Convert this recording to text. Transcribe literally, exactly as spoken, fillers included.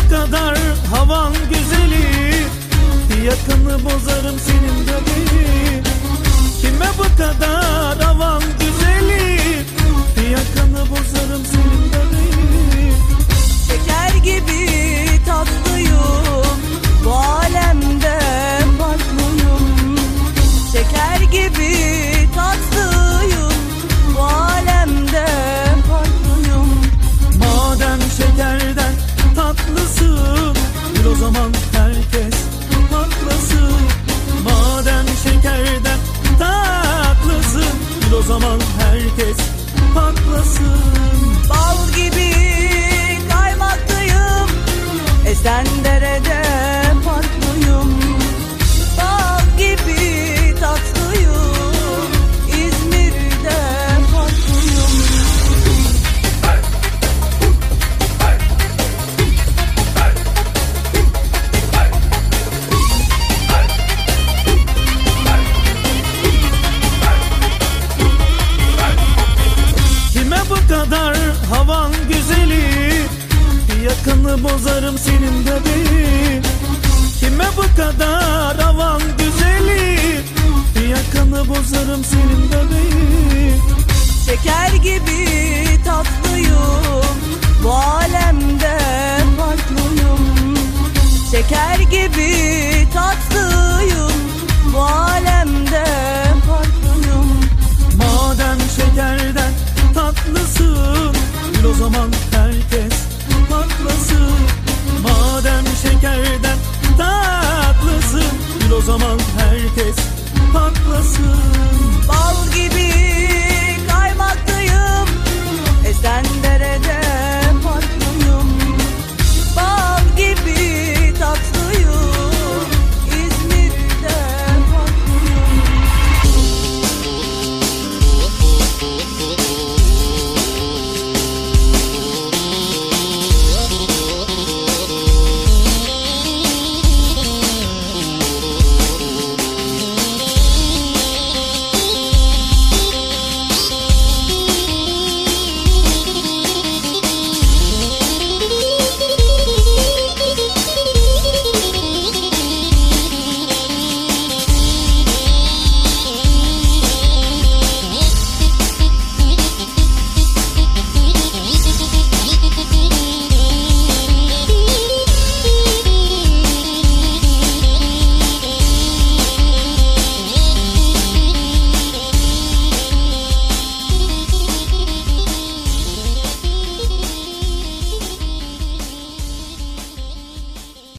bu kadar havan güzeli, yakını bozarım senin bebeğim. Kime bu kadar havan güzeli, yakını bozarım senin bebeğim. Şeker gibi tatlıyım, bu alemde farklıyım. Şeker gibi tatlıyım, bu alemde farklıyım. Madem şekerden tatlısın, bil o zaman herkes patlasın. Madem şekerden tatlısın, bil o zaman herkes patlasın. Bal gibi kaymaklıyım, esen derede farklıyım. Bal gibi tatlıyım, İzmir'de farklıyım. Kime bu kadar havan güzeli, yakını bozarım senin bebeğim. Kime bu kadar havan güzeli, yakını bozarım senin bebeğim. Şeker gibi tatlıyım, bu alemde farklıyım. Şeker gibi tatlıyım, bu alemde farklıyım. Madem şekerden tatlısın, bil o zaman herkes patlasın. Madem şekerden tatlısın, bil o zaman herkes patlasın. Bal gibi